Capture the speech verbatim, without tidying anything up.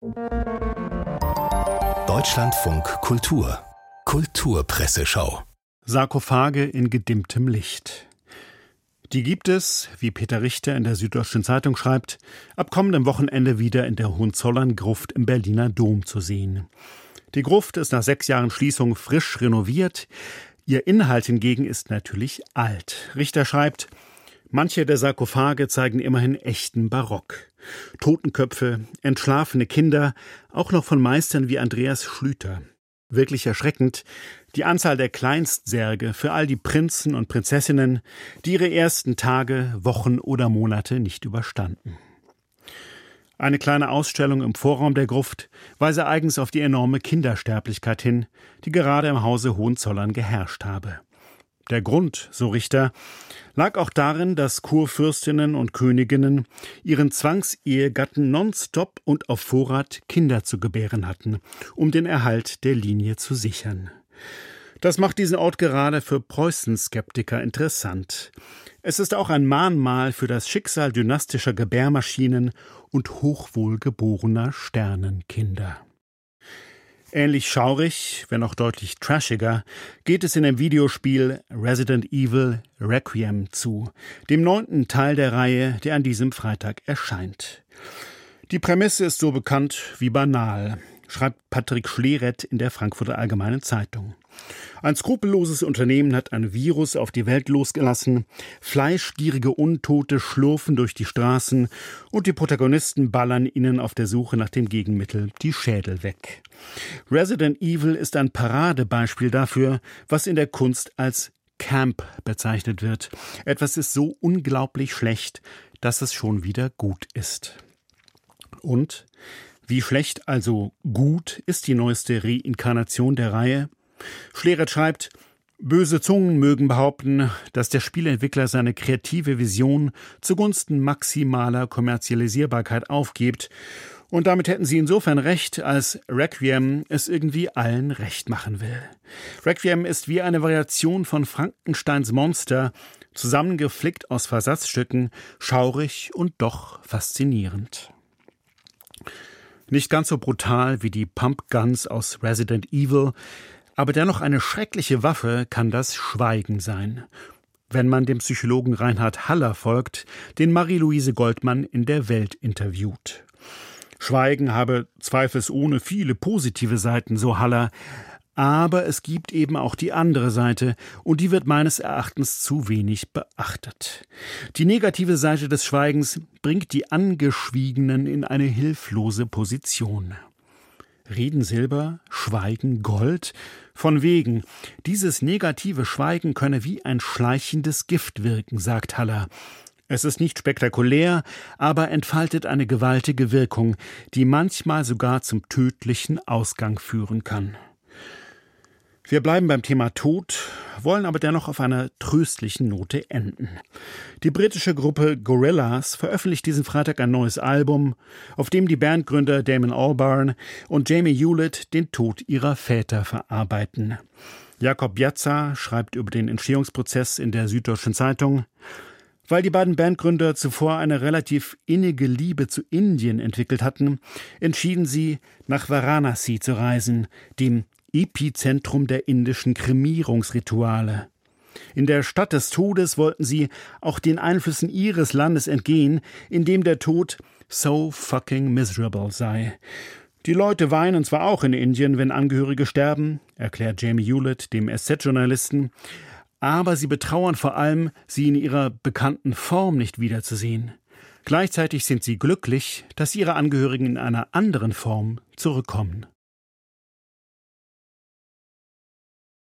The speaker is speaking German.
Deutschlandfunk Kultur Kulturpresseschau. Sarkophage in gedimmtem Licht. Die gibt es, wie Peter Richter in der Süddeutschen Zeitung schreibt, ab kommendem Wochenende wieder in der Hohenzollern-Gruft im Berliner Dom zu sehen. Die Gruft ist nach sechs Jahren Schließung frisch renoviert. Ihr Inhalt hingegen ist natürlich alt. Richter schreibt, manche der Sarkophage zeigen immerhin echten Barock. Totenköpfe, entschlafene Kinder, auch noch von Meistern wie Andreas Schlüter. Wirklich erschreckend, die Anzahl der Kleinstsärge für all die Prinzen und Prinzessinnen, die ihre ersten Tage, Wochen oder Monate nicht überstanden. Eine kleine Ausstellung im Vorraum der Gruft weise eigens auf die enorme Kindersterblichkeit hin, die gerade im Hause Hohenzollern geherrscht habe. Der Grund, so Richter, lag auch darin, dass Kurfürstinnen und Königinnen ihren Zwangsehegatten nonstop und auf Vorrat Kinder zu gebären hatten, um den Erhalt der Linie zu sichern. Das macht diesen Ort gerade für Preußen-Skeptiker interessant. Es ist auch ein Mahnmal für das Schicksal dynastischer Gebärmaschinen und hochwohlgeborener Sternenkinder. Ähnlich schaurig, wenn auch deutlich trashiger, geht es in dem Videospiel Resident Evil Requiem zu, dem neunten Teil der Reihe, der an diesem Freitag erscheint. Die Prämisse ist so bekannt wie banal, schreibt Patrick Schleret in der Frankfurter Allgemeinen Zeitung. Ein skrupelloses Unternehmen hat ein Virus auf die Welt losgelassen, fleischgierige Untote schlurfen durch die Straßen und die Protagonisten ballern ihnen auf der Suche nach dem Gegenmittel die Schädel weg. Resident Evil ist ein Paradebeispiel dafür, was in der Kunst als Camp bezeichnet wird. Etwas ist so unglaublich schlecht, dass es schon wieder gut ist. Und wie schlecht, also gut, ist die neueste Reinkarnation der Reihe? Schleret schreibt, böse Zungen mögen behaupten, dass der Spielentwickler seine kreative Vision zugunsten maximaler Kommerzialisierbarkeit aufgibt. Und damit hätten sie insofern recht, als Requiem es irgendwie allen recht machen will. Requiem ist wie eine Variation von Frankensteins Monster, zusammengeflickt aus Versatzstücken, schaurig und doch faszinierend. Nicht ganz so brutal wie die Pumpguns aus Resident Evil, aber dennoch eine schreckliche Waffe kann das Schweigen sein. Wenn man dem Psychologen Reinhard Haller folgt, den Marie-Louise Goldmann in der Welt interviewt. Schweigen habe zweifelsohne viele positive Seiten, so Haller, aber es gibt eben auch die andere Seite und die wird meines Erachtens zu wenig beachtet. Die negative Seite des Schweigens bringt die Angeschwiegenen in eine hilflose Position. Reden Silber, Schweigen Gold? Von wegen, dieses negative Schweigen könne wie ein schleichendes Gift wirken, sagt Haller. Es ist nicht spektakulär, aber entfaltet eine gewaltige Wirkung, die manchmal sogar zum tödlichen Ausgang führen kann. Wir bleiben beim Thema Tod, wollen aber dennoch auf einer tröstlichen Note enden. Die britische Gruppe Gorillaz veröffentlicht diesen Freitag ein neues Album, auf dem die Bandgründer Damon Albarn und Jamie Hewlett den Tod ihrer Väter verarbeiten. Jakob Piazza schreibt über den Entstehungsprozess in der Süddeutschen Zeitung: Weil die beiden Bandgründer zuvor eine relativ innige Liebe zu Indien entwickelt hatten, entschieden sie, nach Varanasi zu reisen, dem Epizentrum der indischen Kremierungsrituale. In der Stadt des Todes wollten sie auch den Einflüssen ihres Landes entgehen, in dem der Tod so fucking miserable sei. Die Leute weinen zwar auch in Indien, wenn Angehörige sterben, erklärt Jamie Hewlett dem S Z-Journalisten, aber sie betrauern vor allem, sie in ihrer bekannten Form nicht wiederzusehen. Gleichzeitig sind sie glücklich, dass ihre Angehörigen in einer anderen Form zurückkommen.